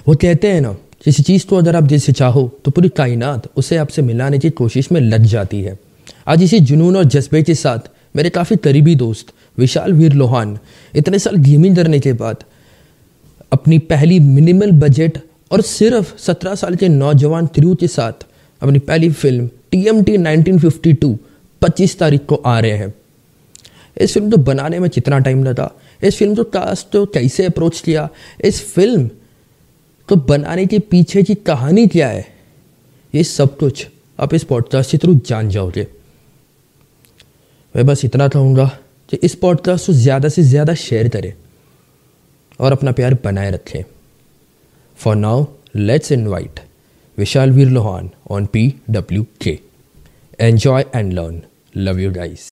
वो कहते हैं ना, किसी चीज़ को अगर आप दिल से चाहो तो पूरी कायनात उसे आपसे मिलाने की कोशिश में लग जाती है। आज इसी जुनून और जज्बे के साथ मेरे काफ़ी करीबी दोस्त विशाल वीर लोहान इतने साल गेमिंग करने के बाद अपनी पहली मिनिमल बजट और सिर्फ 17 साल के नौजवान क्रू के साथ अपनी पहली फिल्म TMT 1952 25 तारीख को आ रहे हैं। इस फिल्म को बनाने में कितना टाइम लगा, इस फिल्म को कास्ट को कैसे अप्रोच किया, इस फिल्म को बनाने के पीछे की कहानी क्या है, ये सब कुछ आप इस पॉडकास्ट के थ्रू जान जाओगे। मैं बस इतना कहूँगा कि इस पॉडकास्ट को ज़्यादा से ज़्यादा शेयर करें और अपना प्यार बनाए रखें। For now let's invite Vishal Veer Lohan on PWK. Enjoy and learn. Love you guys.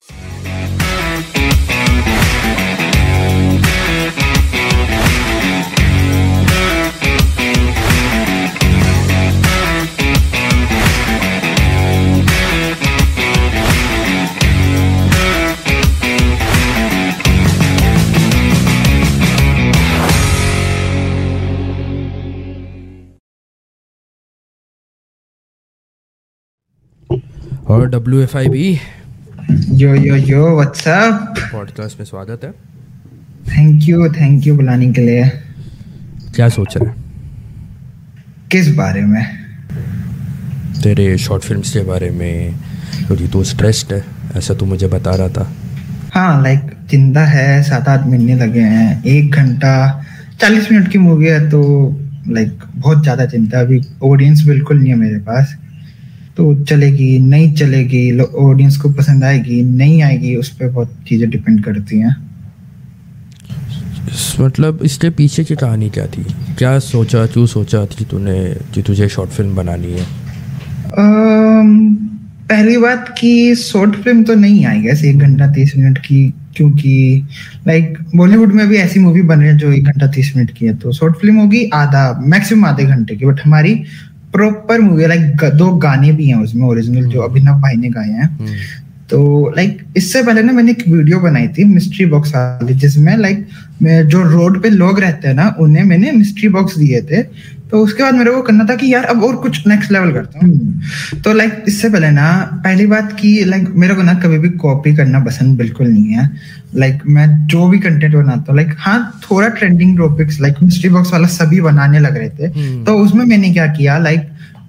और WFIB यो व्हाट्सअप पॉडकास्ट में स्वागत है। थैंक यू बुलाने के लिए। क्या सोच रहे हैं? किस बारे में? तेरे शॉर्ट फिल्म्स के बारे में, क्योंकि तू स्ट्रेस्ड है ऐसा तू मुझे बता रहा था। हाँ, लाइक चिंता है, 7-8 महीने लगे हैं, 1 घंटा 40 मिनट की मूवी है तो लाइक बहुत ज़्यादा चिंता। अभी ऑडियंस बिल्कुल नहीं है मेरे पास, तो चलेगी नहीं चलेगी, ऑडियंस को पसंद आएगी नहीं आएगी, उस पर बहुत चीज़ें डिपेंड करती हैं। मतलब इसके पीछे की कहानी क्या थी? क्या सोचा, क्यों सोचा कि तूने कि तुझे शॉर्ट फिल्म बनानी है? पहली बात कि शॉर्ट फिल्म तो नहीं आई गैस 1 घंटा 30 मिनट की, क्योंकि लाइक बॉलीवुड में भी ऐसी मूवी बन रही है जो 1 घंटा 30 मिनट की है, तो शॉर्ट फिल्म होगी मैक्सिमम आधे घंटे की। बट हमारी प्रॉपर मूवी लाइक 2 गाने भी हैं उसमें ओरिजिनल जो अभिनव भाई ने गाए हैं। तो लाइक इससे पहले ना मैंने एक वीडियो बनाई थी मिस्ट्री बॉक्स वाली, जिसमें लाइक जो रोड पे लोग रहते हैं ना उन्हें मैंने मिस्ट्री बॉक्स दिए थे। तो उसके बाद मेरे को करना था कि यार अब और कुछ नेक्स्ट लेवल करता हूँ। तो लाइक इससे पहले ना पहली बात की लाइक मेरे को ना कभी भी कॉपी करना पसंद बिल्कुल नहीं है। लाइक मैं जो भी कंटेंट बनाता हूँ, लाइक हाँ थोड़ा trending topics like mystery box वाला सभी बनाने लग रहे थे, तो उसमें मैंने क्या किया लाइक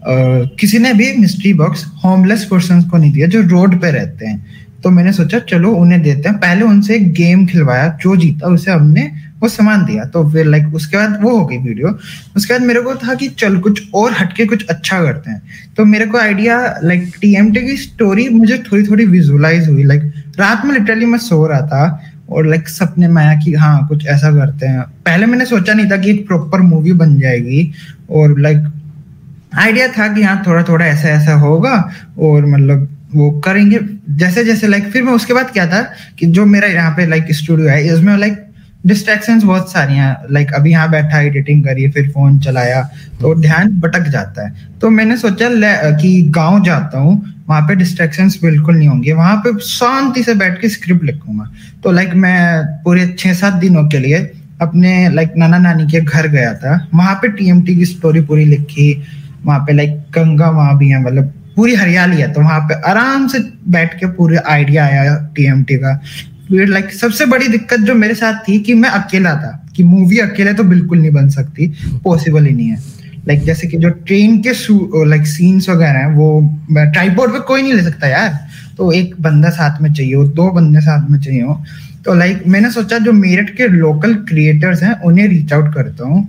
किसी ने भी मिस्ट्री बॉक्स होमलेस पर्सन को नहीं दिया जो रोड पे रहते हैं, तो मैंने सोचा चलो उन्हें देते हैं। पहले उनसे एक गेम खिलवाया, जो जीता उसे हमने वो सामान दिया। तो फिर लाइक उसके बाद वो हो गई वीडियो। उसके बाद मेरे को था कि चल कुछ और हटके कुछ अच्छा करते हैं, तो मेरे को आइडिया लाइक TMT की स्टोरी मुझे थोड़ी थोड़ी विजुअलाइज हुई। लाइक रात में लिटरली मैं सो रहा था और लाइक सपने में आया कि हाँ कुछ ऐसा करते हैं। पहले मैंने सोचा नहीं था कि एक प्रॉपर मूवी बन जाएगी, और लाइक आइडिया था कि हाँ थोड़ा थोड़ा ऐसा ऐसा होगा और मतलब वो करेंगे जैसे जैसे लाइक। फिर मैं उसके बाद क्या था कि जो मेरा यहाँ पे लाइक स्टूडियो है इसमें लाइक डिस्ट्रैक्शंस बहुत सारी हैं। लाइक अभी यहाँ बैठा एडिटिंग करी, फिर फोन चलाया तो ध्यान भटक जाता है। तो मैंने सोचा कि गांव जाता हूँ, वहां पे डिस्ट्रैक्शंस बिल्कुल नहीं होंगे, वहां पे शांति से बैठ के स्क्रिप्ट लिखूंगा। तो लाइक मैं पूरे 6-7 दिनों के लिए अपने लाइक नाना नानी के घर गया था, वहां पे TMT की स्टोरी पूरी लिखी। वहां पे लाइक गंगा वहां भी है, मतलब पूरी हरियाली है, तो वहां पे आराम से बैठ के पूरे आइडिया आया TMT का। फिर लाइक सबसे बड़ी दिक्कत जो मेरे साथ थी कि मैं अकेला था, कि मूवी अकेले तो बिल्कुल नहीं बन सकती, पॉसिबल ही नहीं है। लाइक जैसे कि जो ट्रेन के लाइक सीन्स वगैरह हैं वो ट्राइपॉड पे कोई नहीं ले सकता यार, तो एक बंदा साथ में चाहिए हो, 2 बंदे साथ में चाहिए हो। तो लाइक मैंने सोचा जो मेरठ के लोकल क्रिएटर्स हैं उन्हें रीच आउट करता हूँ,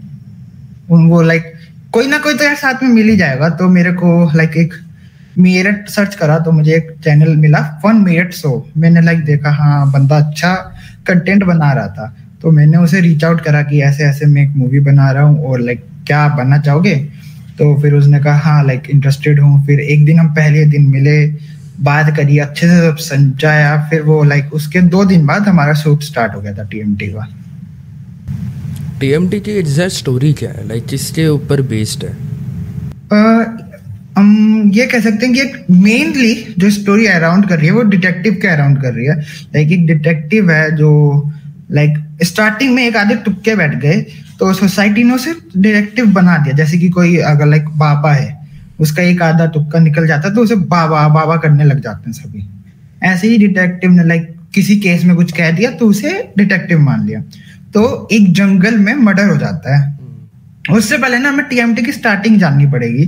वो लाइक कोई ना कोई तो यार साथ में मिल ही जाएगा। तो मेरे को लाइक एक मेरठ सर्च करा तो मुझे एक चैनल मिला फन मेरठ शो। मैंने लाइक देखा हाँ बंदा अच्छा कंटेंट बना रहा था, तो मैंने उसे रीच आउट करा कि ऐसे ऐसे मैं एक मूवी बना रहा हूँ और लाइक क्या बनना चाहोगे। तो फिर उसने कहा हाँ लाइक इंटरेस्टेड हूँ। फिर एक दिन हम पहले दिन मिले, बात करी, अच्छे से सब समझाया। फिर वो लाइक उसके 2 दिन बाद हमारा शूट स्टार्ट हो गया था TMT का। TMT की एग्जैक्ट स्टोरी क्या है, लाइक किसके ऊपर बेस्ड है? हम ये कह सकते हैं कि मेनली जो स्टोरी अराउंड कर रही है वो डिटेक्टिव के अराउंड कर रही है। लाइक एक डिटेक्टिव है जो लाइक स्टार्टिंग में एक आधे तुक्के बैठ गए तो सोसाइटी ने उसे डिटेक्टिव बना दिया, जैसे कि कोई अगर लाइक बाबा है, उसका एक आधा तुक्का निकल जाता है तो उसे बाबा बाबा करने लग जाते हैं सभी। ऐसे ही डिटेक्टिव ने लाइक किसी केस में कुछ कह दिया तो उसे डिटेक्टिव मान लिया। तो एक जंगल में मर्डर हो जाता है। उससे पहले ना हमें टीएमटी की स्टार्टिंग जाननी पड़ेगी।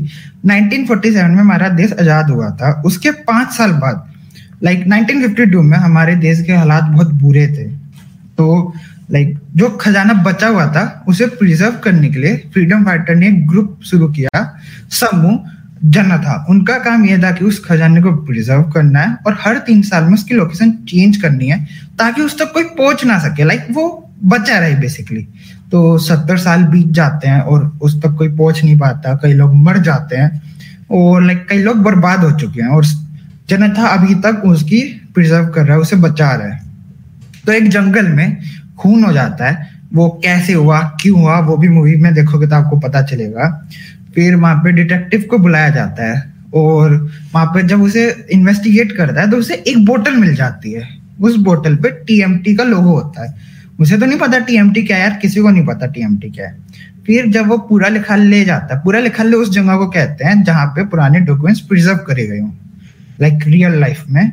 1947 में हमारा देश आजाद हुआ था। उसके 5 साल बाद लाइक 1952 में हमारे देश के हालात बहुत बुरे थे। तो लाइक जो खजाना बचा हुआ था उसे प्रिजर्व करने के लिए फ्रीडम फाइटर ने एक ग्रुप शुरू किया, समूह जनता। उनका काम यह था कि उस खजाने को प्रिजर्व करना है और हर 3 साल में उसकी लोकेशन चेंज करनी है ताकि उस तक कोई पहुंच ना सके, लाइक वो बचा रहे बेसिकली। तो 70 साल बीत जाते हैं और उस तक कोई पहुंच नहीं पाता, कई लोग मर जाते हैं और लाइक कई लोग बर्बाद हो चुके हैं और जनता अभी तक उसकी प्रिजर्व कर रहा है, उसे बचा रहा है। तो एक जंगल में खून हो जाता है, वो कैसे हुआ क्यों हुआ वो भी मूवी में देखोगे तो आपको पता चलेगा। फिर वहां पे डिटेक्टिव को बुलाया जाता है और वहां पे जब उसे इन्वेस्टिगेट करता है तो उसे एक बोतल मिल जाती है। उस बोतल पे टीएमटी का लोगो होता है। उसे तो नहीं पता टीएमटी क्या है यार, किसी को नहीं पता टीएमटी क्या है। फिर जब वो पूरा लिखाल ले जाता है, पूरा लिखाल उस जगह को कहते हैं जहां पे पुराने डॉक्यूमेंट्स प्रिजर्व करे गए हों लाइक रियल लाइफ में।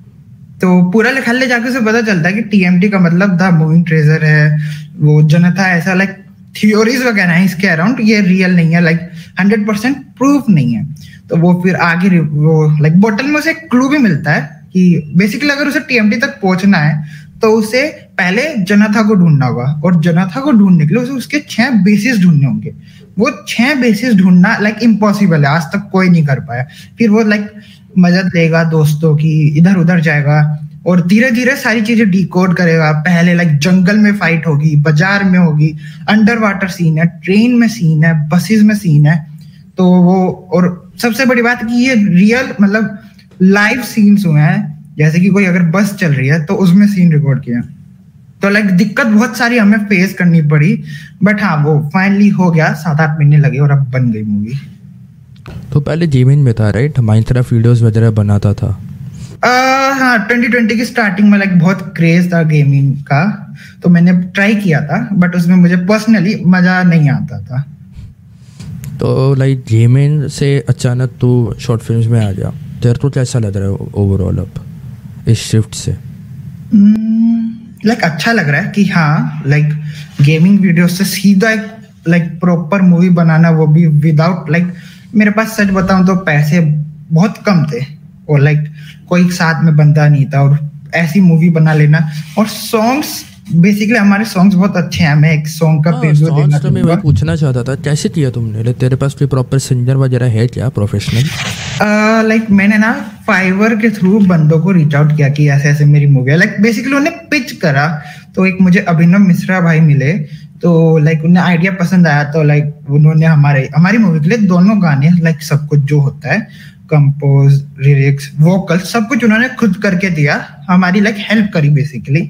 तो पूरा लिखाल ले जाके उसे पता चलता है कि टीएमटी का मतलब द मूविंग ट्रेजर है, वो जनता ऐसा लाइक थियोरीज वगैरह है इसके अराउंड, ये रियल नहीं है, लाइक 100% प्रूफ नहीं है। तो वो फिर आगे वो लाइक बोतल में उसे एक क्लू भी मिलता है कि बेसिकली अगर उसे टीएमटी तक पहुंचना है तो उसे पहले जनता को ढूंढना होगा और जनता को ढूंढने के लिए उसे उसके 6 बेसिस ढूंढने होंगे। वो 6 बेसिस ढूंढना लाइक इम्पॉसिबल है, आज तक कोई नहीं कर पाया। फिर वो लाइक मदद लेगा दोस्तों की, इधर उधर जाएगा और धीरे धीरे सारी चीजें डिकोड करेगा। पहले लाइक जंगल में फाइट होगी, बाजार में होगी, अंडर वाटर सीन है, ट्रेन में सीन है, बसेस में सीन है। तो वो और सबसे बड़ी बात कि ये रियल मतलब लाइव सीन्स हुए हैं, जैसे कि कोई अगर बस चल रही है तो उसमें सीन रिकॉर्ड किया। तो लाइक दिक्कत बहुत सारी हमें फेस करनी पड़ी, बट हाँ वो फाइनली हो गया। 7-8 महीने लगे और अब बन गई मूवी। तो पहले गेमिंग में था राइट, हमारी तरफ वीडियोस वगैरह बनाता था। हाँ 2020 की स्टार्टिंग में लाइक बहुत क्रेज था गेमिंग का, तो मैंने ट्राई किया था बट उसमें मुझे पर्सनली मजा नहीं आता था। तो लाइक गेमिंग से अचानक तू शॉर्ट फिल्म्स में आ गया, तेरे को कैसा लग रहा है ओवरऑल अब इस शिफ्ट से? लाइक अच्छा लग रहा है कि हाँ लाइक गेमिंग वीडियो से सीधा एक लाइक प्रॉपर मूवी बनाना, वो भी विदाउट लाइक मेरे पास सच बताऊं तो पैसे बहुत कम थे और लाइक कोई साथ में बंदा नहीं था और ऐसी मूवी बना लेना। और सॉन्ग्स बेसिकली हमारे सॉन्ग्स बहुत अच्छे हैं। मैं एक सॉन्ग का प्रीव्यू देना तो मैं पूछना चाहता था कैसे किया तुमने, तेरे पास कोई प्रॉपर सिंगर वगैरह है क्या प्रोफेशनल? लाइक मैंने ना फाइवर के थ्रू बंदों को रीच आउट किया कि ऐसे ऐसे मेरी मूवी है। लाइक बेसिकली उन्हें पिच करा तो एक मुझे अभिनव मिश्रा भाई मिले, तो लाइक उन्हें आइडिया पसंद आया। तो लाइक उन्होंने हमारी मूवी के लिए दोनों गाने लाइक सब कुछ जो होता है कंपोज, लिरिक्स, वोकल सब कुछ उन्होंने खुद करके दिया, हमारी लाइक हेल्प करी बेसिकली।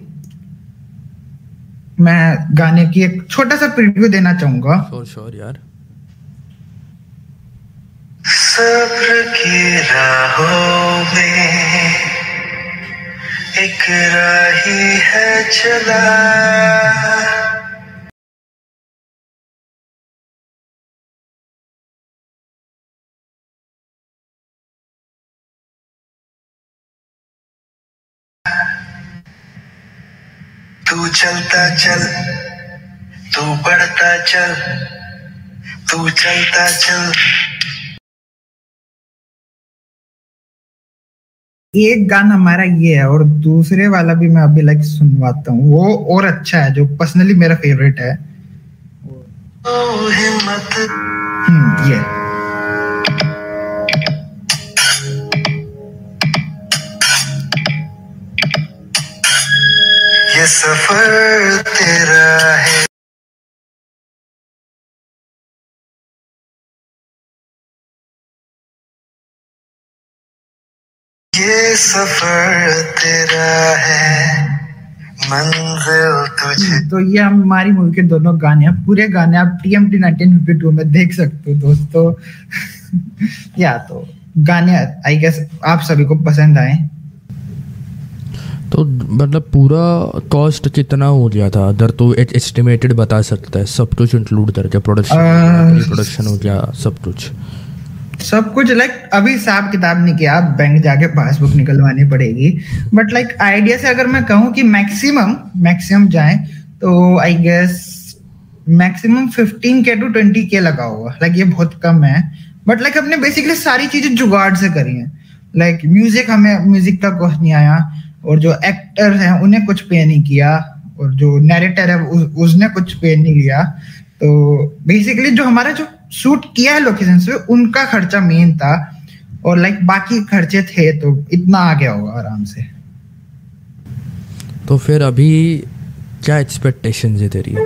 मैं गाने की एक छोटा सा प्रीव्यू देना चाहूंगा। श्योर यार। सब्र की राहों में एक राही है चला, तू चलता चल, तू बढ़ता चल, तू चलता चल। एक गाना हमारा ये है और दूसरे वाला भी मैं अभी लाइक सुनवाता हूँ, वो और अच्छा है, जो पर्सनली मेरा फेवरेट है। ओ हिम्मत ये सफर तेरा है, ये सफर तेरा है, मंजिल तुझे। तो ये हमारी मूवी के दोनों गाने हैं, पूरे गाने आप TMT 1952 में देख सकते हो दोस्तों। या तो गाने आई गेस आप सभी को पसंद आए। तो मतलब पूरा कॉस्ट कितना हो गया था अगर तो एस्टिमेटेड बता सकता है, सब कुछ इंक्लूड करके, प्रोडक्शन हो गया सब कुछ लाइक अभी हिसाब किताब नहीं किया, बैंक जाके पासबुक निकलवानी पड़ेगी, बट लाइक आइडिया से अगर मैं कहूँ कि मैक्सिमम जाए तो I guess maximum 15K to 20K लगा होगा। लाइक ये बहुत कम है, बट लाइक हमने बेसिकली सारी चीजें जुगाड़ से करी हैं। लाइक म्यूजिक का कुछ नहीं आया, और जो एक्टर्स हैं उन्हें कुछ पे नहीं किया, और जो नैरेटर है उसने कुछ पे नहीं लिया। तो बेसिकली जो हमारा जो शूट किया है लोकेशन पे उनका खर्चा मेन था, और लाइक बाकी खर्चे थे तो इतना आ गया होगा आराम से। तो फिर अभी क्या एक्सपेक्टेशंस है तेरी?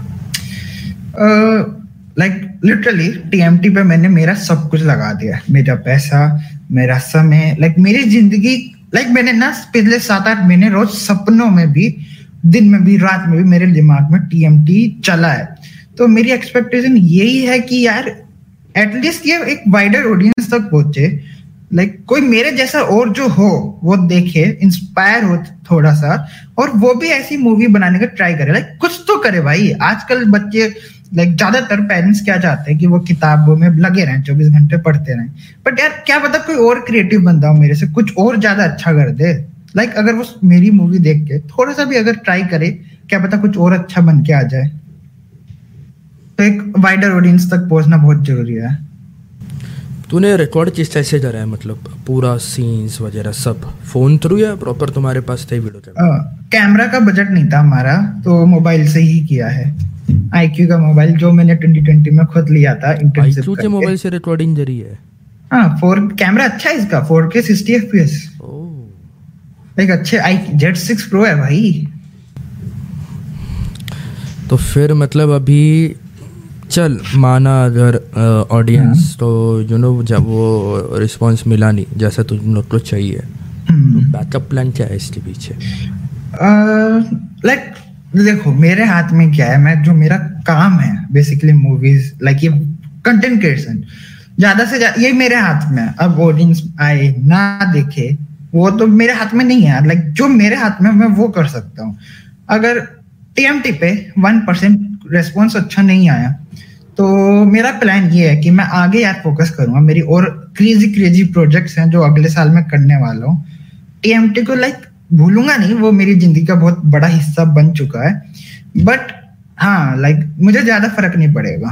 लाइक लिटरली TMT पे मैंने मेरा सब कुछ लगा दिया, मेरा पैसा, मेरा समय, लाइक मेरी जिंदगी। लाइक मैंने ना पिछले 7-8 महीने रोज सपनों में भी, दिन में भी, रात में भी मेरे दिमाग में TMT चला है। तो मेरी एक्सपेक्टेशन यही है कि यार एटलीस्ट ये एक वाइडर ऑडियंस तक पहुंचे, लाइक कोई मेरे जैसा और जो हो वो देखे, इंस्पायर हो थोड़ा सा, और वो भी ऐसी मूवी बनाने का ट्राई करे। लाइक कुछ तो करे भाई। आजकल बच्चे, लाइक ज्यादातर पेरेंट्स क्या चाहते हैं कि वो किताबों में लगे रहें, 24 घंटे पढ़ते रहें, बट यार क्या पता कोई और क्रिएटिव बंदा हो मेरे से, कुछ और ज्यादा अच्छा कर दे। लाइक अगर वो मेरी मूवी देख के थोड़ा सा भी अगर ट्राई करे, क्या पता कुछ और अच्छा बन के आ जाए। तो एक वाइडर ऑडियंस तक पहुंचना बहुत जरूरी है। तूने रिकॉर्ड किस तरह से करा है, मतलब पूरा सीन्स वगैरह सब फोन थ्रू या प्रॉपर तुम्हारे पास थे वीडियो कैमरा? कैमरा का बजट नहीं था हमारा, तो मोबाइल से ही किया है। IQ का मोबाइल जो मैंने 2020 में खुद लिया था इंटर्नशिप करके। IQ के मोबाइल से रिकॉर्डिंग जरी है? हाँ, 4 कैमरा अच्छा है इसका, 4K 60 FPS। एक अच्छे Z6 Pro है भाई। तो फिर मतलब अभी चल माना अगर ऑडियंस तो जब वो रिस्पांस मिला नहीं जैसा तुम लोग को चाहिए, तो बैकअप प्लान क्या है इसके पीछे? लाइक देखो मेरे हाथ में क्या है, मैं जो मेरा काम है बेसिकली मूवीज, लाइक ये कंटेंट क्रिएशन, ज्यादा से ज्यादा ये मेरे हाथ में है। अब ऑडियंस आए ना देखे वो तो मेरे हाथ में नहीं है। लाइक जो मेरे हाथ में मैं वो कर सकता हूँ। अगर TMT पे 1% रेस्पॉन्स अच्छा नहीं आया तो मेरा प्लान ये है कि मैं आगे यार फोकस करूंगा। मेरी और क्रेजी प्रोजेक्ट्स हैं जो अगले साल में करने वाला हूँ। TMT को लाइक भूलूंगा नहीं, वो मेरी जिंदगी का बहुत बड़ा हिस्सा बन चुका है। बट हाँ, लाइक मुझे ज्यादा फर्क नहीं पड़ेगा।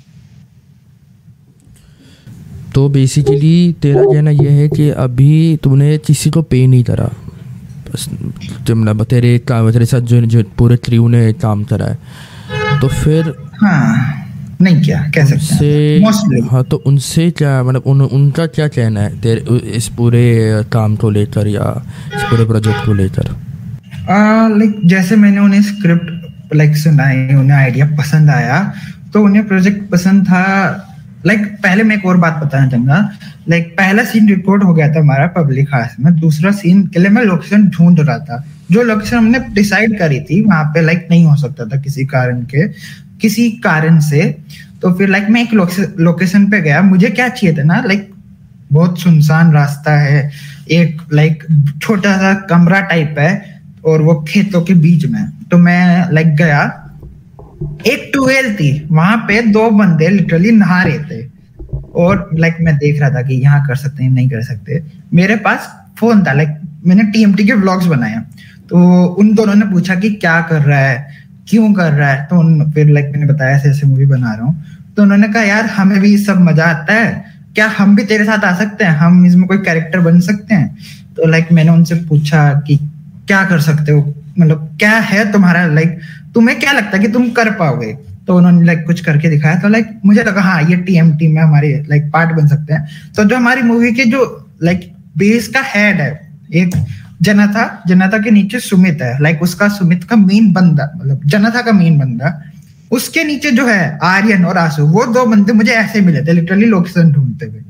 तो बेसिकली तेरा कहना यह है कि अभी तूने किसी को पे नहीं करा, बस मतलब तेरे साथ जो पूरे क्रू ने काम करा है, तो फिर हाँ नहीं क्या कह सकते हैं। हाँ, तो उनसे क्या मतलब उनका क्या कहना है तेरे इस पूरे काम को लेकर या इस पूरे प्रोजेक्ट को लेकर? लाइक जैसे मैंने उन्हें स्क्रिप्ट लाइक सुनाई, उन्हें आइडिया पसंद आया, तो उन्हें प्रोजेक्ट पसंद था। लाइक पहले मैं एक और बात बताना चाहूंगा। लाइक पहला सीन रिकॉर्ड हो गया था हमारा पब्लिक हाउस में, दूसरा सीन के लिए मैं लोकेशन ढूंढ रहा था। जो लोकेशन हमने डिसाइड करी थी वहां पे लाइक नहीं हो सकता था किसी कारण से। तो फिर लाइक मैं एक लोकेशन पे गया। मुझे क्या चाहिए था ना, लाइक बहुत सुनसान रास्ता है, एक लाइक छोटा सा कमरा टाइप है और वो खेतों के बीच में। तो मैं लाइक गया, एक ट्यूबवेल थी वहां पे, 2 बंदे लिटरली नहा रहे थे और लाइक मैं देख रहा था कि यहाँ कर सकते हैं नहीं कर सकते। मेरे पास फोन था, लाइक मैंने TMT के व्लॉग्स बनाए, तो उन दोनों ने पूछा कि क्या कर रहा है, क्यों कर रहा है। तो फिर लाइक मैंने बताया ऐसे मूवी बना रहा हूँ। तो उन्होंने कहा यार हमें भी सब मजा आता है, क्या हम भी तेरे साथ आ सकते हैं, हम इसमें कोई कैरेक्टर बन सकते हैं। तो लाइक मैंने उनसे पूछा कि क्या कर सकते हो, मतलब क्या है तुम्हारा, लाइक तुम्हें क्या लगता है कि तुम कर पाओगे। तो उन्होंने लाइक कुछ करके दिखाया। तो लाइक मुझे लगा हाँ ये TMT में हमारे लाइक पार्ट बन सकते हैं। तो जो हमारी मूवी के जो लाइक बेस का हेड है, एक जनता के नीचे सुमित है, लाइक उसका सुमित का मेन बंदा, मतलब जनता का मेन बंदा, उसके नीचे जो है आर्यन और आंसू, वो 2 बंदे मुझे ऐसे मिले थे लिटरली लोकेशन ढूंढते हुए।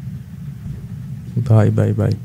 भाई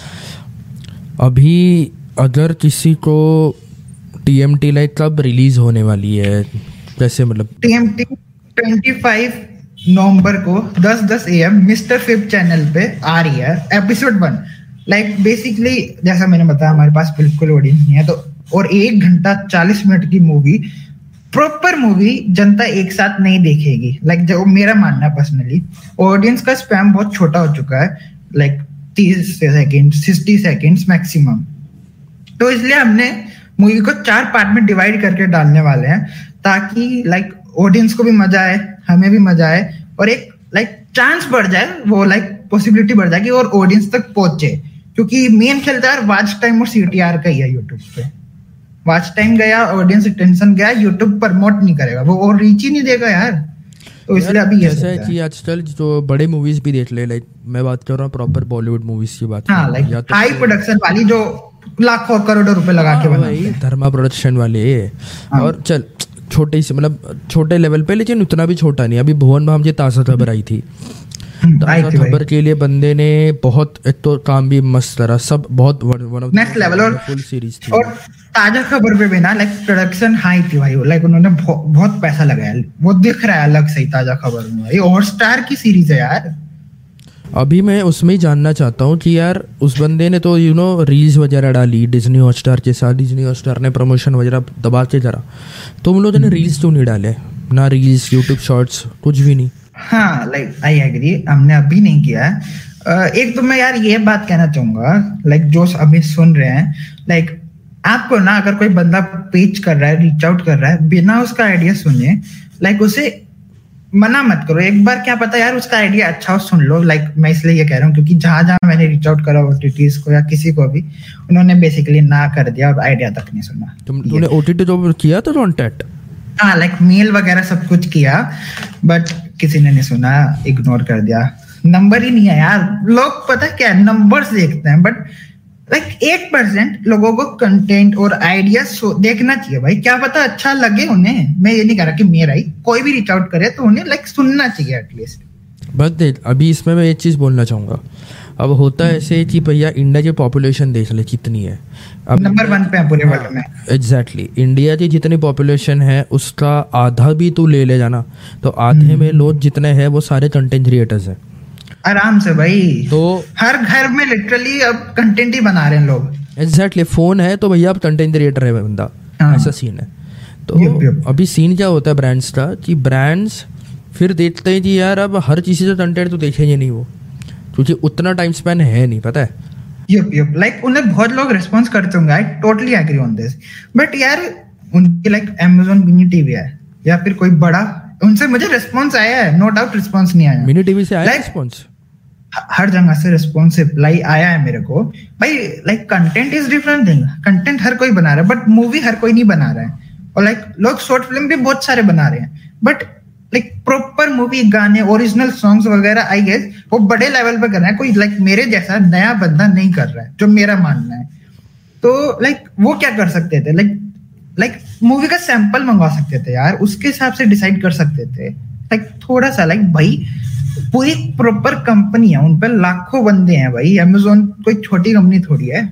अभी अगर किसी को TMT लाइक कब रिलीज होने वाली है, कैसे मतलब? TMT 25 नवंबर को 10:10 AM मिस्टर फिप चैनल पे आ रही है एपिसोड 1। लाइक बेसिकली जैसा मैंने बताया हमारे पास बिल्कुल ऑडियंस नहीं है, तो और 1 घंटा 40 मिनट की मूवी, प्रॉपर मूवी जनता एक साथ नहीं देखेगी। लाइक जो मेरा मानना पर्सनली, ऑडियंस का स्पैम बहुत छोटा हो चुका है, लाइक 30 सेकेंड 60 सेकेंड्स मैक्सिमम। तो इसलिए हमने मूवी को 4 पार्ट में डिवाइड करके डालने वाले हैं, ताकि लाइक ऑडियंस को भी मजा आए, हमें भी मजा आए, और एक लाइक चांस बढ़ जाए, वो लाइक पॉसिबिलिटी बढ़ जाएगी और ऑडियंस तक पहुंचे। क्योंकि मेन खेलता है वॉच टाइम और CTR का ही है यूट्यूब पे। वॉच टाइम गया, ऑडियंस अटेंशन गया, यूट्यूब प्रमोट नहीं करेगा वो, और रीच ही नहीं देगा यार। तो इसलिए अभी ऐसा है कि आजकल जो बड़े मूवीज भी देख ले, लाइक मैं बात कर रहा हूँ प्रॉपर बॉलीवुड मूवीज की बात, हाँ, लाइक हाई प्रोडक्शन वाली जो लाखों करोड़ों रुपए लगा के बनाते हैं, धर्मा प्रोडक्शन वाले। और चल छोटे से मतलब छोटे लेवल पे, लेकिन उतना भी छोटा नहीं। अभी भुवन बाम जी ताज़ा खबर आई थी, ताज़ा खबर के लिए बंदे ने बहुत, एक तो काम भी मस्त करा, सब बहुत नेक्स्ट लेवल, और फुल सीरीज थी। और ताजा खबर पे भी ना लाइक प्रोडक्शन हाई थी भाई, लाइक उन्होंने बहुत पैसा लगाया, वो दिख रहा है अलग से ही ताजा खबर में भाई। हॉटस्टार की सीरीज है यार। अभी मैं उसमें ही जानना चाहता हूँ कि यार उस बंदे ने तो रील्स वगैरह डाली डिज्नी हॉटस्टार के साथ, डिज्नी हॉटस्टार ने प्रमोशन वगैरह दबा के करा, तो उन लोगों ने रील्स क्यों नहीं डाले? ना रील्स, यूट्यूब शॉर्ट्स, कुछ भी नहीं। हाँ, लाइक आई एग्री, हमने अभी नहीं किया है। एक तो मैं यार ये बात कहना चाहूंगा, लाइक जो अभी सुन रहे हैं, लाइक आपको ना अगर कोई बंदा पेज कर रहा है, रीच आउट कर रहा है, बिना उसका आइडिया सुने, लाइक उसे मना मत करो। एक बार क्या पता यार उसका आइडिया अच्छा हो, सुन लो। लाइक मैं इसलिए ये कह रहा हूँ क्योंकि जहां मैंने रीच आउट करा OTTs को या किसी को भी, उन्होंने बेसिकली ना कर दिया और आइडिया तक नहीं सुना। तुमने OTT जो किया था कॉन्टैक्ट? हाँ, लाइक मेल वगैरह सब कुछ किया, बट किसी ने नहीं सुना, इग्नोर कर दिया। नंबर ही नहीं है यार। लोग पता क्या नंबर्स देखते हैं, बट लाइक 1% लोगों को कंटेंट और आइडिया देखना चाहिए भाई। क्या पता अच्छा लगे उन्हें। मैं ये नहीं कह रहा कि मेरा ही कोई भी रीच आउट करे तो उन्हें लाइक सुनना चाहिए एटलीस्ट। बस देख, अभी इसमें मैं एक चीज़ बोलना चाहूँगा। अब होता है ऐसे कि भैया इंडिया की पॉपुलेशन देख ले कितनी है, अब नंबर 1 पे है पूरे वर्ल्ड में। एग्जैक्टली, इंडिया की जितनी पॉपुलेशन है उसका आधा भी तू ले जाना, तो आधे में लोग जितने हैं वो सारे कंटेंट क्रिएटर्स हैं आराम से भाई। तो हर घर में लिटरली अब कंटेंट ही बना रहे हैं लोग। एग्जैक्टली, फोन है तो भैया अब कंटेंट क्रिएटर है बंदा, ऐसा सीन है। तो अभी सीन क्या होता है ब्रांड्स का, कि ब्रांड्स फिर देखते हैं कि यार अब हर चीज़ से कंटेंट तो देखेंगे नहीं वो, क्योंकि उतना टाइम स्पेन है नहीं, पता है। यप लाइक उन्हें बहुत लोग रिस्पॉन्स करते होंगे, I totally agree on this, but यार उनकी लाइक Amazon मिनी टीवी है या फिर कोई बड़ा, उनसे मुझे रिस्पॉन्स आया है, नो डाउट रिस्पॉन्स नहीं आया। मिनी टीवी से आया रिस्पॉन्स? हर जगह से रिस्पॉन्स रिप्लाई आया है मेरे को भाई। Like content is different thing, content हर कोई बना रहा है बट मूवी हर कोई नहीं बना रहा है। और लाइक लोग शॉर्ट फिल्म भी बहुत सारे बना रहे हैं, बट लाइक प्रॉपर मूवी, गाने, ओरिजिनल सॉन्ग्स वगैरह आई गेस वो बड़े लेवल पे कर रहा है कोई लाइक मेरे जैसा नया बंदा नहीं कर रहा है, जो मेरा मानना है। तो लाइक वो क्या कर सकते थे, लाइक मूवी का सैंपल मंगवा सकते थे यार, उसके हिसाब से डिसाइड कर सकते थे। लाइक थोड़ा सा लाइक भाई पूरी प्रॉपर कंपनी है, उन पर लाखों बंदे हैं भाई। Amazon कोई छोटी कंपनी थोड़ी है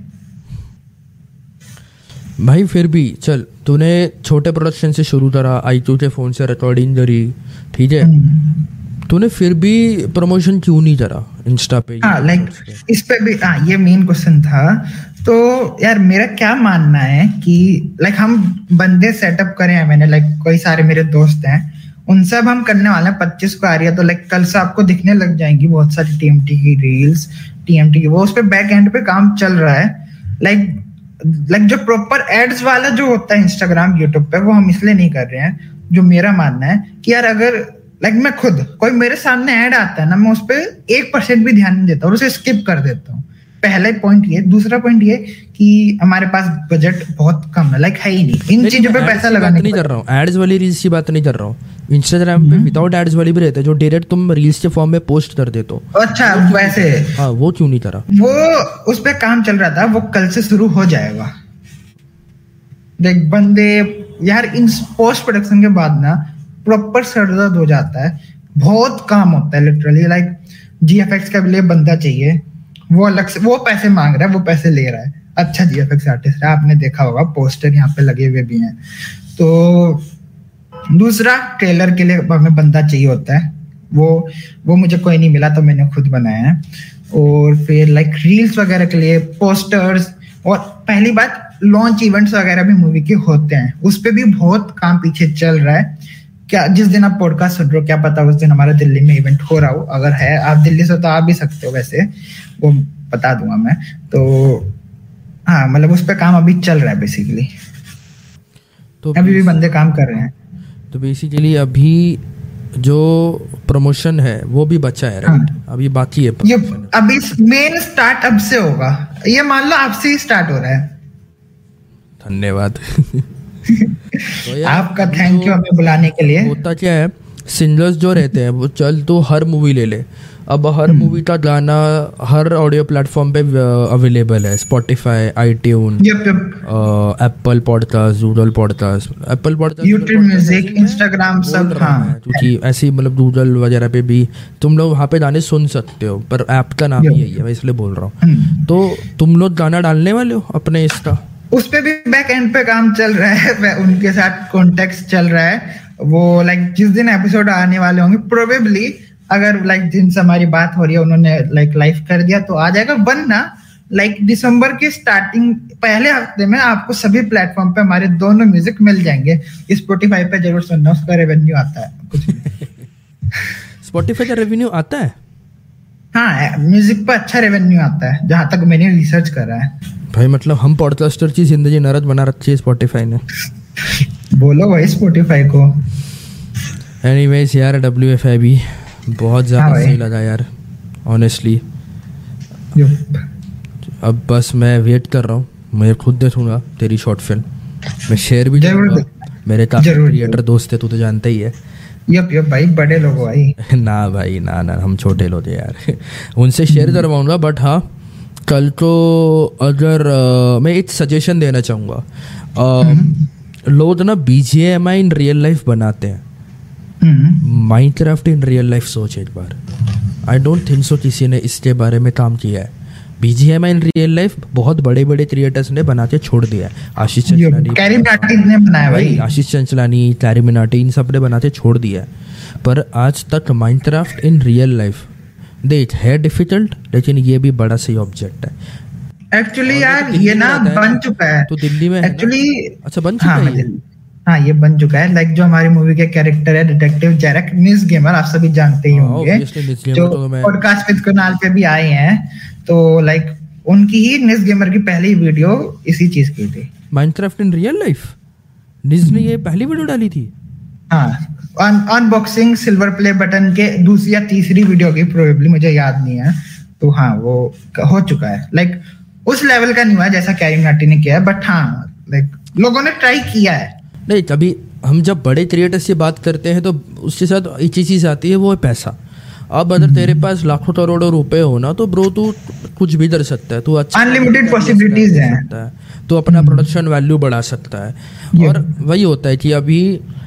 भाई। फिर भी चल, तूने छोटे प्रोडक्शन से शुरू करा, iQOO के फोन से रिकॉर्डिंग करी, ठीक है, तूने फिर भी प्रमोशन क्यों नहीं करा इंस्टा पे? हाँ, लाइक इस पे भी ये मेन क्वेश्चन था। तो यार मेरा क्या मानना है कि लाइक हम बंदे सेटअप करे हैं मैंने, लाइक कोई सारे मेरे दोस्त हैं, उनसे अब हम करने वाले हैं। 25 को आ रही है, तो लाइक कल से आपको दिखने लग जाएंगी बहुत सारी TMT की रील्स, TMT की, वो उस पे बैक एंड पे काम चल रहा है। लाइक जो प्रॉपर एड्स वाला जो होता है इंस्टाग्राम, यूट्यूब पे, वो हम इसलिए नहीं कर रहे हैं। जो मेरा मानना है कि यार अगर लाइक मैं खुद कोई मेरे सामने ऐड आता है ना, मैं उस पर 1% भी ध्यान नहीं देता और उसे स्किप कर देता हूँ। पहला पॉइंट ये। दूसरा पॉइंट ये कि हमारे पास बजट बहुत कम है, लाइक है ही नहीं इन चीजों पे पैसा लगाने नहीं कर रहा हूँ, एड्स वाली रील्स की बात नहीं कर रहा हूँ। इंस्टाग्राम पे विदाउट एड्स वाली भी रहते हैं जो डायरेक्ट तुम रील्स के फॉर्म में पोस्ट कर देते हो। अच्छा, वैसे हाँ, वो क्यों नहीं करा? वो उस पे काम चल रहा था, वो कल से शुरू हो जाएगा। देख बंदे यार इन पोस्ट प्रोडक्शन के बाद ना प्रॉपर सरदर्द हो जाता है, बहुत काम होता है लिटरली। लाइक GFX का लिए बंदा चाहिए, वो अलग से वो पैसे मांग रहा है, वो पैसे ले रहा है। अच्छा GFX आर्टिस्ट है, आपने देखा होगा, पोस्टर यहाँ पे लगे हुए भी हैं। तो दूसरा ट्रेलर के लिए हमें बंदा चाहिए होता है, वो मुझे कोई नहीं मिला तो मैंने खुद बनाया है। और फिर लाइक रील्स वगैरह के लिए पोस्टर्स, और पहली बात लॉन्च इवेंट्स वगैरह भी मूवी के होते हैं, उस पे भी बहुत काम पीछे चल रहा है। क्या जिस दिन आप पॉडकास्ट सुन रहे हो क्या पता उस दिन हमारा दिल्ली में इवेंट हो रहा हो, अगर है आप दिल्ली से तो आ भी सकते हो, वैसे वो बता दूंगा मैं। तो हाँ मतलब उस पे काम अभी चल रहा है बेसिकली, तो अभी भी बंदे काम कर रहे हैं। तो बेसिकली अभी जो प्रमोशन है वो भी बचा है, राइट? अभी बाकी है ये अभी मेन स्टार्ट अब से होगा, ये मान लो आपसे ही स्टार्ट हो रहा है। धन्यवाद। तो आपका थैंक यू हमें बुलाने के लिए। होता क्या है, सिंगर्स जो रहते हैं वो चल तो हर मूवी ले ले, अब हर मूवी का गाना हर ऑडियो प्लेटफॉर्म पे अवेलेबल है, Spotify, iTunes, Apple podcast, Google podcast, Apple podcast, YouTube music, Instagram सब। हाँ क्योंकि ऐसी मतलब गूगल वगैरह पे भी तुम लोग वहाँ पे गाने सुन सकते हो, पर ऐप का नाम यही है, मैं इसलिए बोल रहा हूँ। तो तुम लोग गाना डालने वाले हो अपने इंस्टा? उस पे भी बैक एंड पे काम चल रहा है, उनके साथ कॉन्टेक्ट चल रहा है। वो लाइक जिस दिन एपिसोड आने वाले होंगे प्रोबेबली, अगर लाइक जिनसे हमारी बात हो रही है उन्होंने लाइक लाइव कर दिया तो आ जाएगा, वरना लाइक दिसंबर के स्टार्टिंग पहले हफ्ते में आपको सभी प्लेटफॉर्म पे हमारे दोनों म्यूजिक मिल जाएंगे। स्पॉटिफाई पे जरूर सुनना, उसका रेवेन्यू आता है कुछ। स्पॉटिफाई का रेवेन्यू आता है? हाँ म्यूजिक पे अच्छा रेवेन्यू आता है जहां तक मैंने रिसर्च करा है। भाई मतलब हम पॉडकास्टर की जिंदगी नरक बना रखी है स्पॉटिफाई ने। बोलो भाई स्पॉटिफाई को। एनीवेज यार WFI भी बहुत ज़्यादा सही लगा यार ऑनेस्टली। अब बस मैं वेट कर रहा हूँ, मैं खुद देखूंगा तेरी शॉर्ट फिल्म, मैं शेयर भी करूंगा। मेरे काफी क्रिएटर दोस्त है, तू तो जानता ही है। यप भाई, बड़े लोग भाई। ना भाई ना, हम छोटे लोग हैं यार। उनसे शेयर करवाऊंगा। बट हाँ, कल को अगर मैं एक सजेशन देना चाहूँगा, लोग ना BGMI इन रियल लाइफ बनाते हैं, माइनक्राफ्ट इन रियल लाइफ सोच एक बार। आई डोंट थिंक सो किसी ने इसके बारे में काम किया है। BGMI इन रियल लाइफ बहुत बड़े बड़े क्रिएटर्स ने बना के छोड़ दिया है। आशीष चंचलानी ने बनाया भाई, आशीष चंचलानी, कैरी मिनाटी, इन सब ने बना के छोड़ दिया है। पर आज तक माइनक्राफ्ट इन रियल लाइफ देख है डिफिकल्ट, लेकिन ये भी बड़ा सही ऑब्जेक्ट है एक्चुअली यार। ये ना बन चुका है तो दिल्ली में एक्चुअली। अच्छा बन चुका है? हाँ ये बन चुका है। लाइक जो हमारी मूवी के कैरेक्टर है डिटेक्टिव जैरक निस गेमर, आप सभी जानते ही होंगे, जो पॉडकास्ट विद कुणाल पे भी आए हैं। तो लाइक उनकी ही निस गेमर की पहली वीडियो इसी चीज की थी, माइनक्राफ्ट इन रियल लाइफ। निस ने ये पहली वीडियो डाली थी। हाँ अनबॉक्सिंग सिल्वर प्ले बटन के दूसरी या तीसरी वीडियो की, प्रोबेबली मुझे याद नहीं है। तो हाँ वो हो चुका है। लाइक उस लेवल का नहीं हुआ जैसा कैरी मिनाटी ने किया है, बट हाँ लाइक लोगों ने ट्राई किया है। नहीं, कभी हम जब बड़े क्रिएटर से बात करते हैं तो उसके साथ एक ही चीज़ आती है, वो है पैसा। अब अगर तेरे पास लाखों करोड़ों रुपए हो ना, तो ब्रो तू कुछ भी कर सकता है, तू अच्छा अनलिमिटेड पॉसिबिलिटीज हैं, तू अपना प्रोडक्शन वैल्यू बढ़ा सकता है। और वही होता है कि अभी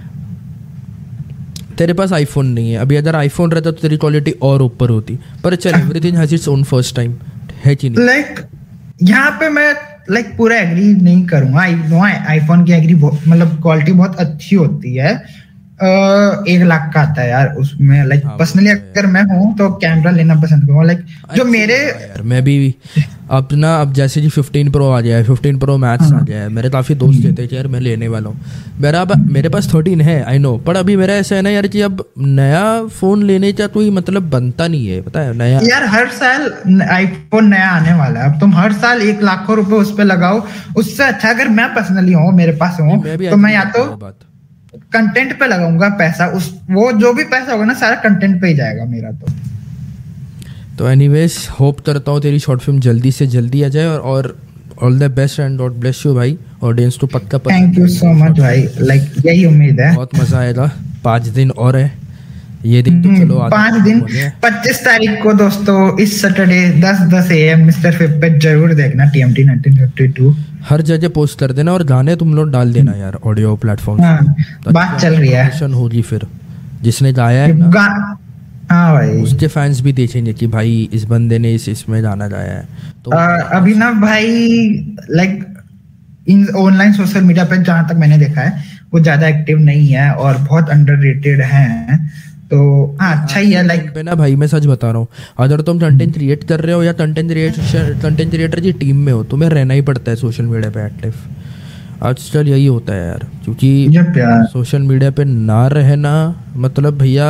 तेरे पास आईफोन नहीं है, अभी अगर आईफोन रहता तो तेरी क्वालिटी और ऊपर होती। पर चल, everything has its own first time, है कि नहीं? लाइक यहाँ पे मैं लाइक पूरा एग्री नहीं करूंगा। आईफोन की एग्री मतलब क्वालिटी बहुत अच्छी होती है। 1 लाख का आता है यार उसमें। लाइक पर्सनली अगर मैं हूँ तो कैमरा लेना पसंद करूँगा। लाइक जो मेरे यार मैं भी अपना, अब जैसे कि 15 Pro आ गया है, 15 Pro Max आ गया है, मेरे काफ़ी दोस्त कहते हैं कि यार मैं लेने वाला हूँ। मेरे पास 13 है, आई नो, पर अभी मेरा ऐसा है ना यार कि अब नया फ़ोन लेने का कोई मतलब बनता नहीं है, पता है नया यार। हर साल आईफोन नया आने वाला है, अब तुम हर साल 1 लाख रुपए उस पर लगाओ। उससे अच्छा अगर मैं पर्सनली हूँ, मेरे पास हूँ, तो मैं या तो कंटेंट पे लगाऊंगा पैसा। वो जो भी पैसा होगा ना सारा कंटेंट पे ही जाएगा मेरा। तो एनीवेज होप करता हूँ तेरी शॉर्ट फिल्म जल्दी से जल्दी आ जाए, और all the best and God bless you भाई। ऑडियंस तो पक्का थैंक यू सो मच भाई, लाइक यही उम्मीद है। बहुत मजा आएगा। 5 दिन और है ये दिन, तो चलो 5 दिन 25 तारीख को दोस्तों, इस सैटरडे 10:10 AM मिस्टर फिप पे जरूर देखना TMT 1952। हर जगह पोस्ट कर देना और गाने तुम लोग डाल देना यार ऑडियो प्लेटफॉर्म। तो बात चल रही है, होगी फिर जिसने गाया है ना, हाँ भाई, उसके फैंस भी देखेंगे कि भाई इस बंदे ने इसमें गाना गाया है। तो अभी ना भाई like in online social media पे जहां तक मैंने देखा है वो ज्यादा एक्टिव नहीं है और बहुत अंडररेटेड हैं। तो हाँ अच्छा ही है लाइक पे ना भाई मैं सच बता रहा हूँ, अगर तुम कंटेंट क्रिएट कर रहे हो या कंटेंट क्रिएटर की टीम में हो, तुम्हें रहना ही पड़ता है सोशल मीडिया पे एक्टिव। आजकल यही होता है यार, क्योंकि ये प्यार सोशल मीडिया पे ना रहना मतलब भैया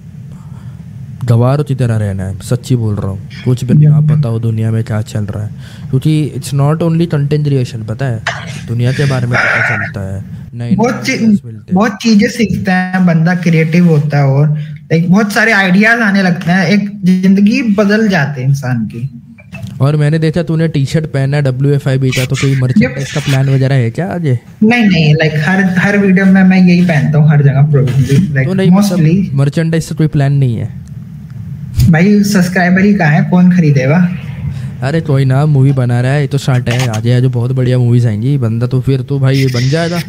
गवार की तरह रहना है। सच्ची बोल रहा हूँ, कुछ भी ना पता हो दुनिया में क्या चल रहा है, क्योंकि it's not only content creation, पता है दुनिया के बारे में पता चलता है, नए बहुत चीजें सीखता है बंदा, क्रिएटिव होता है और लाइक बहुत सारे आइडियाज आने लगते हैं, एक जिंदगी बदल जाते हैं इंसान की। और मैंने देखा तूने टी शर्ट पहना है WFIB का, तो कोई मर्चेंडाइज का प्लान वगैरह है क्या आज? नहीं लाइक हर वीडियो में मैं यही पहनता हूँ हर जगह तो नहीं, मोस्टली मर्चेंडाइज से कोई प्लान नहीं है भाई, सब्सक्राइबर ही कहाँ है, कौन खरीदेगा? अरे कोई ना, मूवी बना रहा है, ये तो स्टार्ट है, आ जाए जो बहुत बढ़िया मूवीज आएंगी बंदा, तो फिर तो भाई बन जाएगा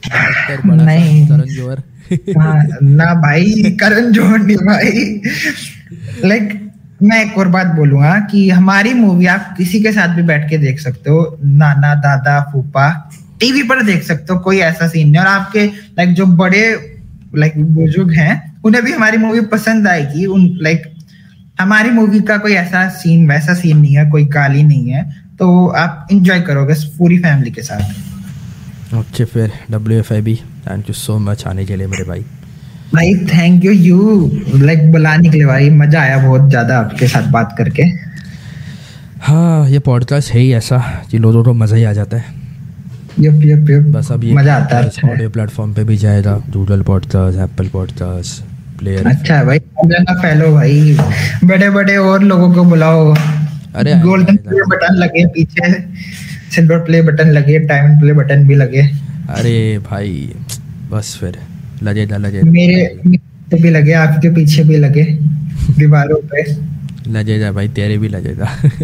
नहीं करण जौहर ना भाई, करण जौहर नहीं भाई। लाइक मैं एक और बात बोलूंगा कि हमारी मूवी आप किसी के साथ भी बैठ के देख सकते हो, नाना दादा फूफा, टीवी पर देख सकते हो, कोई ऐसा सीन नहीं। और आपके लाइक जो बड़े लाइक बुजुर्ग हैं उन्हें भी हमारी मूवी पसंद आएगी। उन लाइक हमारी मूवी का कोई ऐसा सीन वैसा सीन नहीं है, कोई गाली नहीं है, तो आप इंजॉय करोगे पूरी फैमिली के साथ। ओके फिर WFIB, thank you so much आने के लिए मेरे भाई। भाई थैंक यू लाइक बुलाने के लिए भाई, मजा आया बहुत ज्यादा आपके साथ बात करके। हाँ ये पॉडकास्ट है ही ऐसा कि लोगों को मजा ही आ जाता है। यप बस अब ये मजा आता है। ऑडियो प्लेटफॉर्म पे भी जाएगा, Google podcast, Apple podcast, player. अच्छा है भाई, फैलो भाई, बड़े बड़े और लोगों को बुलाओ। अरे गोल्डन प्ले बटन लगे पीछे, सिल्वर प्ले बटन लगे, डायमंड प्ले बटन भी लगे। अरे भाई बस फिर लगे मेरे भी लगे, आपके पीछे भी लगे, दीवारों पे लगेगा भाई, तेरे भी लगेगा।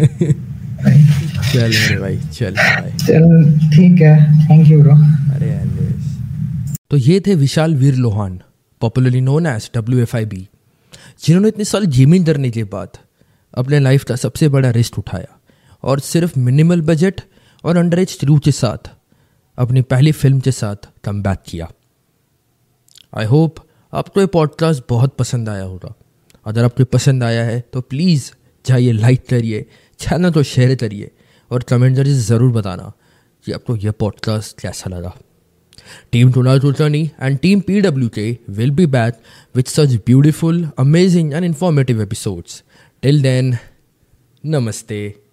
चल मेरे भाई चल ठीक है, थैंक यू ब्रो। अरे तो ये थे Vishal Veer Lohan, popularly known as WFIB, जिन्होंने इतने साल गेमिंग करने के बाद अपने लाइफ का सबसे बड़ा रिस्क उठाया और सिर्फ मिनिमल बजट और अंडरएज क्रू के साथ अपनी पहली फिल्म के साथ कमबैक किया। आई होप आपको ये पॉडकास्ट बहुत पसंद आया होगा। अगर आपको पसंद आया है तो प्लीज़ जाइए लाइक करिए, चैनल को शेयर करिए और कमेंट करके ज़रूर बताना कि आपको यह पॉडकास्ट कैसा लगा। Team Tunal Tulchani and Team PWK will be back with such beautiful, amazing and informative episodes. Till then, namaste.